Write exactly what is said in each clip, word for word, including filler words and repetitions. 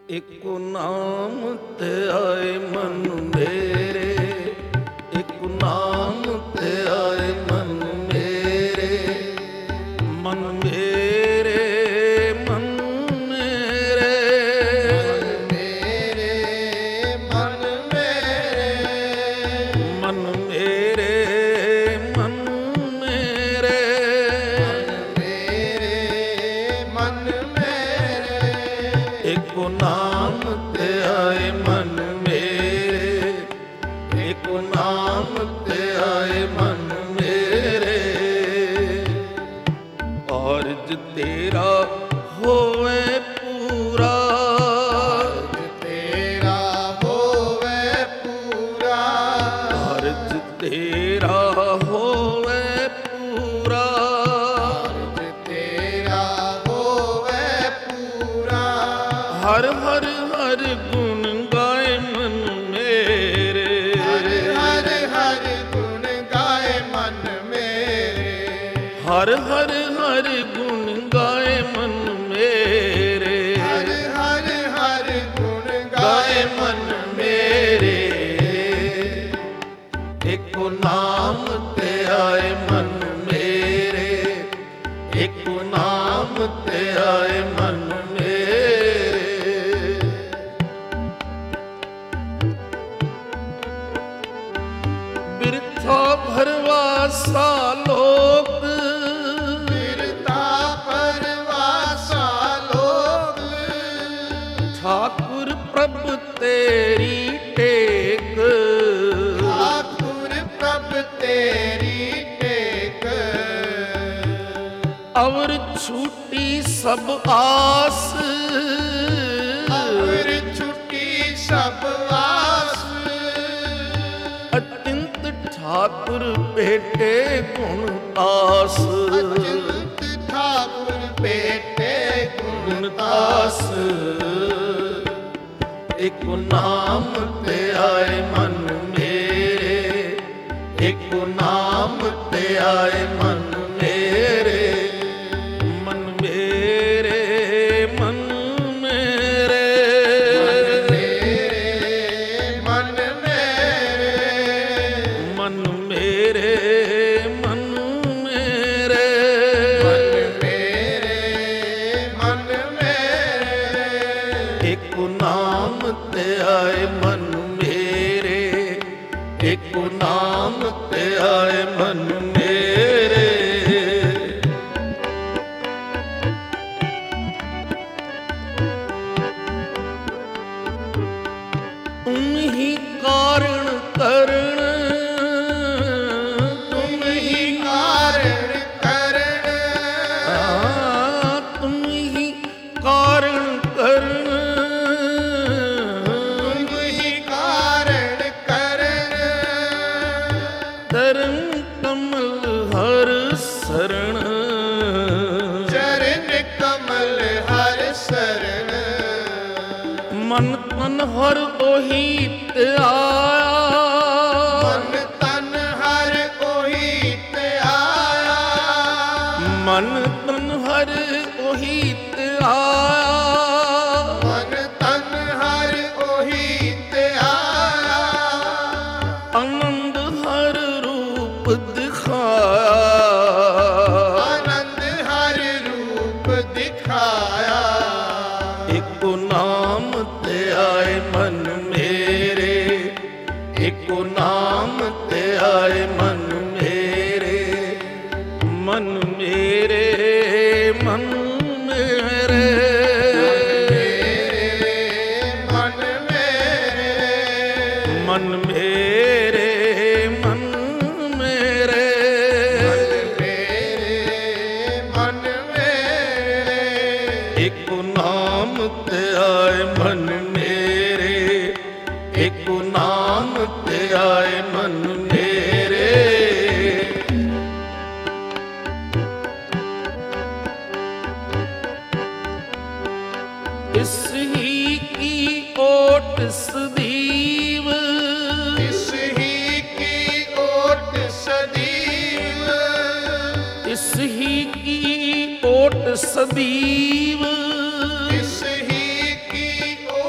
ਏਕੋ ਨਾਮ ਤੇ ਆਏ ਮਨ ਮੇਰੇ, ਏਕੋ ਨਾਮ ਤੇ ਆਏ ਮਨ ਮੇਰੇ, ਮਨ ਮੇਰੇ ਮਨ ਮੇਰੇ ਮਨ ਮੇਰੇ ਮਨ ਮੇਰੇ ਮਨ ਮੇਰੇ ਮੇਰੇ ਮਨ ਮੇਰੇ ਏਕੋ ਨਾਮ ਤੇ ਆਏ ਮਨ ਮੇਰੇ, ਏਕੋ ਨਾਮ ਤੇ ਆਏ ਮਨ ਮੇਰੇ। ਕਾਰਜ ਤੇਰਾ ਹੋਵੇ ਪੂਰਾ, ਤੇਰਾ ਹੋਵੇ ਪੂਰਾ, ਕਾਰਜ ਤੇਰਾ ਹੋਵੇ ਪੂਰਾ, ਤੇਰਾ ਹੋਵੇ ਪੂਰਾ। ਹਰ ਹਰ ਹਰ ਗੁਣ ਗਾਏ ਮਨ ਮੇਰੇ, ਹਰ ਹਰ ਹਰ ਗੁਣ ਗਾਏ ਮਨ ਮੇਰੇ, ਹਰ ਹਰ ਹਰ ਗੁਣ ਗਾਏ ਮਨ ਮੇਰੇ, ਹਰ ਹਰ ਹਰ ਗੁਣ ਗਾਏ ਗਾਏ ਮਨ ਮੇਰੇ। ਏਕੋ ਨਾਮ ਤੇ ਆਏ ਮਨ ਮੇਰੇ, ਏਕੋ ਨਾਮ ਤੇ ਆਏ ਮਨ ਮੇਰੇ। ਬਿਰਥਾ ਭਰਵਾਸਾ ਲੋਕ, ਬਿਰਤਾ ਪਰਵਾਸਾ ਲੋਕ, ਠਾਕੁਰ ਪ੍ਰਭ ਤੇਰੀ ਟੇਕ, ਠਾਕੁਰ ਪ੍ਰਭ ਤੇਰੀ ਟੇਕ। ਅਵਰ ਛੂਟੀ ਸਭ ਆਸ, ਅਵਰ ਛੁੱਟੀ ਸਭ ਆਸ, ਅਚਿੰਤ ਠਾਕੁਰ ਭੇਟੇ ਗੁਣ ਆਸ, ਅਚਿੰਤ ਠਾਕੁਰ ਭੇਟੇ ਗੁਣ ਗੁਣ ਆਸ। ਆਸ। ਏਕੋ ਨਾਮ ਤੇ ਆਏ ਮਨ ਮੇਰੇ, ਏਕੋ ਨਾਮ ਤੇ ਆਏ ਮਨ ਮੇਰੇ, ਮਨ ਮੇਰੇ ਮਨ ਮੇਰੇ ਮਨ ਮੇਰੇ ਮਨ ਮੇਰੇ ਮਨ ਮੇਰੇ ਮਨ ਮੇਰੇ ਮਨ ਮੇਰੇ। ਏਕੋ ਨਾਮ ਤੇ ਆਏ ਮਨ ਮੇਰੇ, ਏਕੋ ਨਾਮ ਤੇ ਆਏ ਮਨ ਮੇਰੇ। ਤੁਮ ਹੀ ਕਾਰਣ ਕਰਣ, ਤੁਮ ਹੀ ਕਾਰਣ ਕਰਣ, ਆ ਤੁਮ ਹੀ ਕਾਰਣ ਕਰਣ, ਤੁਮ ਹੀ ਕਾਰਣ ਕਰਣ। ਧਰਮ ਕਮਲ ਹਰ ਸਰਣ, ਚਰਨ ਕਮਲ ਹਰ ਸਰਣ, ਮਨ ਤਨ ਹਰ ਉਹੀ ਧਿਆਇਆ, ਮਨ ਤਨ ਹਰ ਉਹੀ ਧਿਆਇਆ, ਮਨ ਤਨ ਹਰ ਉਹੀ ਧਿਆਇਆ, ਮਨ ਤਨ ਹਰ ਉਹੀ ਧਿਆਇਆ। ਆਨੰਦ ਹਰ ਰੂਪ ਦਿਖਾਇਆ, ਆਨੰਦ ਹਰ ਰੂਪ ਦਿਖਾਇਆ। ਏਕੋ ਨਾਮ ਤੇ ਆਏ ਮਨ ਮੇਰੇ, ਏਕੋ ਨਾਮ ਤੇ ਆਏ ਮਨ ਮੇਰੇ, ਮਨ ਮੇਰੇ ਮਨ ਮੇਰੇ ਮਨ ਮੇਰੇ ਮਨ ਮੇਰੇ ਮਨ ਮੇਰੇ ਮੇਰੇ ਮਨ ਮੇਰੇ। ਏਕੋ ਨਾਮ ਤੇ ਆਏ ਮਨ ਮੇਰੇ, ਏਕੋ ਨਾਮ ਤੇ ਆਏ ਮਨ ਮੇਰੇ। ਇਸ ਹੀ ਕੀ ਓਟ ਸਦੀਵ, ਇਸ ਹੀ ਕੀ ਓਟ ਸਦੀਵ, ਇਸ ਹੀ ਕੀ ਓਟ ਸਦੀਵ, ਇਸ ਹੀ ਕੀ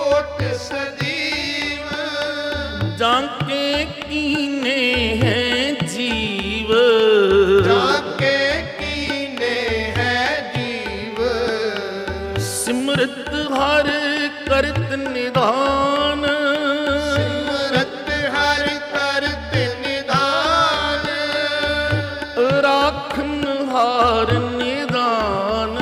ਸਦੀਵ। ਜਾਂਕੇ ਕੀਨੇ ਹੈ ਜੀਵ, ਜਾਕੇ ਕੀਨੇ ਹੈ ਜੀਵ। ਸਿਮਰਤ ਹਰ ਕਰਤ ਨਿਧਾਨ, ਸਿਮਰਤ ਹਰਿ ਕਰਤ ਨਿਧਾਨ। ਰਾਖਨ ਹਾਰ ਨਿਦਾਨ,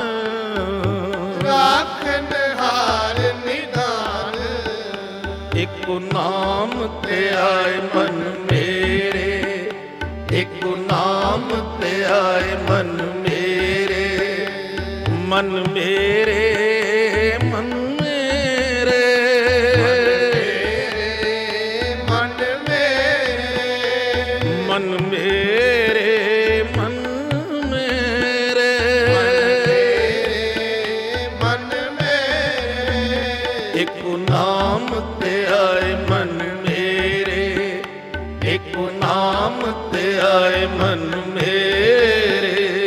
ਰਾਖਨ ਹਾਰ ਨਿਧਾਨ। ਏਕੋ ਨਾਮ ਤੇ ਆਏ ਮਨ ਮੇਰੇ, ਏਕੋ ਨਾਮ ਤੇ ਆਏ ਮਨ ਮੇਰੇ, ਮਨ ਮੇਰੇ ਮਨ ਮੇਰੇ। ਮਨ ਮੇਰੇ ਮਨ ਮੇਰੇ ਮਨ ਮੇਰੇ, ਮਨ ਮੇਰੇ। ਏਕੋ ਨਾਮ ਤੇ ਆਏ ਮਨ ਮੇਰੇ, ਏਕੋ ਨਾਮ ਤੇ ਆਏ ਮਨ ਮੇਰੇ।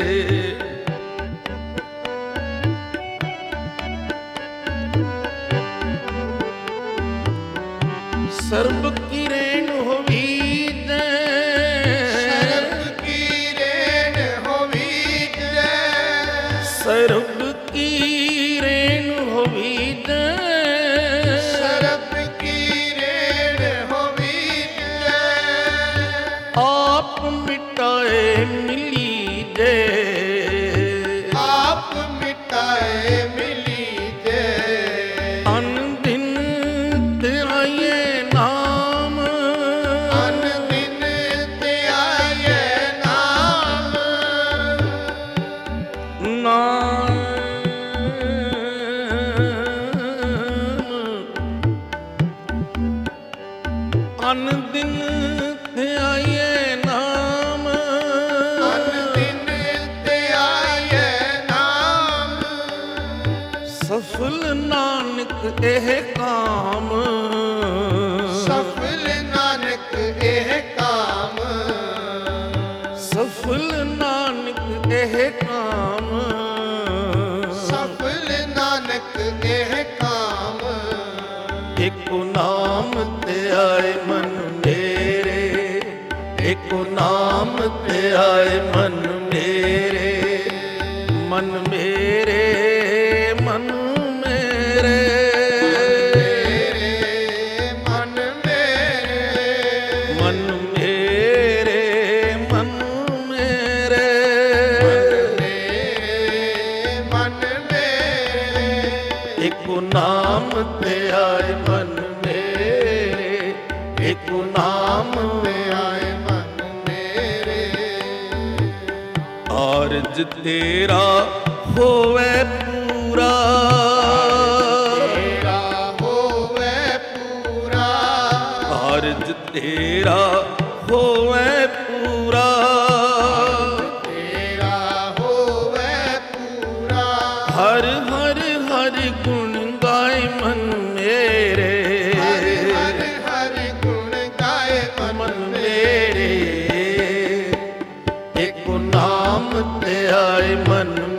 ਸਰਬ ਕੀ ਰੇਣ ਹੋਵੀਜੈ, ਸਰਬ ਕੀ ਰੇਣ ਹੋਵੀਜੈ। ਸਰਬ ਕੀ ਰੇਣ ਹੋਵੀਜੈ, ਸਰਬ ਕੀ ਰੇਣ ਹੋਵੀਜੈ। ਆਪ ਮਿਟਾਏ ਮਿਲੀਜੈ, ਆਪ ਮਿਟਾਏ ਮਿਲੀਜੈ। ਅਨ ਦਿਨ ਤੇ ਆਏ ਨਾਮ, ਅਨ ਦਿਨ ਤੇ ਆਏ ਨਾਮ। ਨਾਮ ਅਨ ਦਿਨ ਤੇ ਆਏ ਨਾਮ, ਅਨ ਦਿਨ ਤੇ ਆਏ ਨਾਮ। ਸਫਲ ਨਾਨਕ ਇਹ ਕਾਮ, ਸਫਲ ਨਾਨਕ ਇਹ ਕਾਮ। ਸਫਲ ਨਾਨਕ ਇਹ ਕਾਮ। ਸਫਲ ਨਾਨਕ ਇਹ ਕਾਮ। ਏਕੋ ਨਾਮ ਤੇ ਆਏ ਮਨ ਮੇਰੇ, ਏਕੋ ਨਾਮ ਤੇ ਆਏ ਮਨ ਮੇਰੇ, ਮਨ ਮੇਰੇ ਮਨ ਮੇਰੇ। ਮਨ ਮੇਰੇ ਮਨ ਮੇਰੇ ਮਨ ਮੇਰੇ, ਮਨ ਮੇਰੇ। ਏਕੋ ਨਾਮ ਤੇ ਆਏ ਮਨ ਮੇਰੇ, ਏਕੋ ਨਾਮ ਤੇ ਆਏ ਮਨ ਮੇਰੇ। ਆਰਜ ਤੇਰਾ ਹੋਵੇ ਪੂਰਾ, ਤੇਰਾ ਹੋਵੇ ਪੂਰਾ। ਆਰਜ ਤੇਰਾ ਹੋਵੇ ਪੂਰਾ, ਤੇਰਾ ਹੋਵੇ ਪੂਰਾ। ਹਰ ਹਰ ਹਰ ਗੁਣ ਗਾਏ ਮਨ ਮੇਰੇ, ਹਰ ਹਰ ਹਰ ਗੁਣ ਗਾਏ ਮਨ ਮਨ ਮੇਰੇ। ਮੇਰੇ। ਏਕੋ ਨਾਮ ਤੇ ਆਏ ਮਨ